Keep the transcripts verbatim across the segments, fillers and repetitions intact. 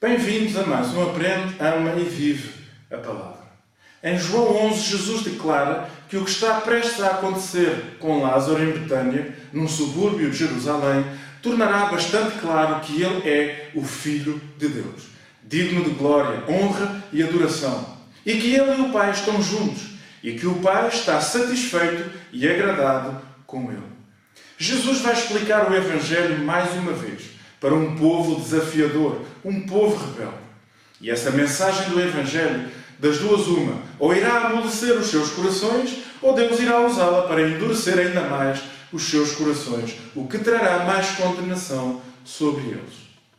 Bem-vindos a mais um Aprende, Ama e Vive a Palavra. Em João onze, Jesus declara que o que está prestes a acontecer com Lázaro em Betânia, num subúrbio de Jerusalém, tornará bastante claro que ele é o Filho de Deus, digno de glória, honra e adoração, e que ele e o Pai estão juntos, e que o Pai está satisfeito e agradado com ele. Jesus vai explicar o Evangelho mais uma vez, para um povo desafiador, um povo rebelde. E essa mensagem do Evangelho, das duas uma, ou irá amolecer os seus corações, ou Deus irá usá-la para endurecer ainda mais os seus corações, o que trará mais condenação sobre eles.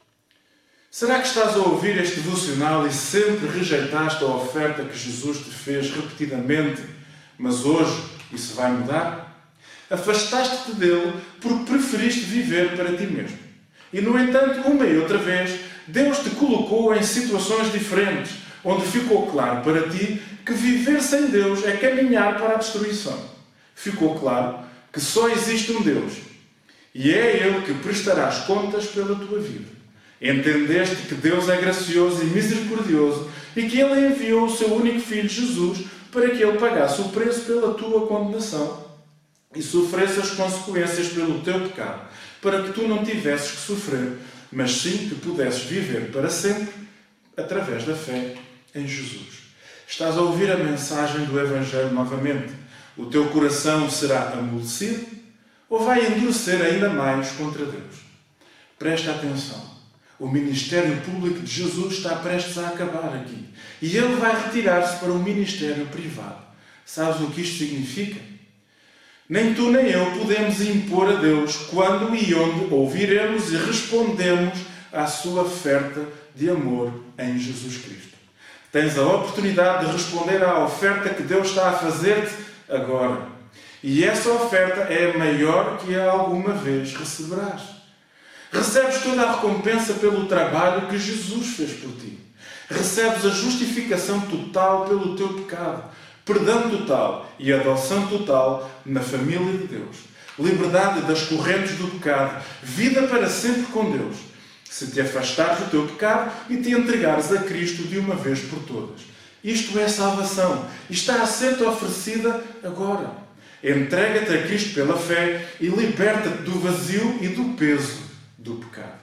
Será que estás a ouvir este devocional e sempre rejeitaste a oferta que Jesus te fez repetidamente, mas hoje isso vai mudar? Afastaste-te dele porque preferiste viver para ti mesmo. E, no entanto, uma e outra vez, Deus te colocou em situações diferentes, onde ficou claro para ti que viver sem Deus é caminhar para a destruição. Ficou claro que só existe um Deus, e é Ele que prestarás contas pela tua vida. Entendeste que Deus é gracioso e misericordioso e que Ele enviou o seu único Filho, Jesus, para que Ele pagasse o preço pela tua condenação e sofresse as consequências pelo teu pecado, para que tu não tivesses que sofrer, mas sim que pudesses viver para sempre através da fé em Jesus. Estás a ouvir a mensagem do Evangelho novamente? O teu coração será amolecido ou vai endurecer ainda mais contra Deus? Presta atenção. O ministério público de Jesus está prestes a acabar aqui. E ele vai retirar-se para o ministério privado. Sabes o que isto significa? Nem tu nem eu podemos impor a Deus quando e onde ouviremos e respondemos à sua oferta de amor em Jesus Cristo. Tens a oportunidade de responder à oferta que Deus está a fazer-te agora. E essa oferta é a maior que alguma vez receberás. Recebes toda a recompensa pelo trabalho que Jesus fez por ti. Recebes a justificação total pelo teu pecado, perdão total e adoção total na família de Deus, liberdade das correntes do pecado, vida para sempre com Deus, se te afastares do teu pecado e te entregares a Cristo de uma vez por todas. Isto é salvação e está a ser-te oferecida agora. Entrega-te a Cristo pela fé e liberta-te do vazio e do peso do pecado.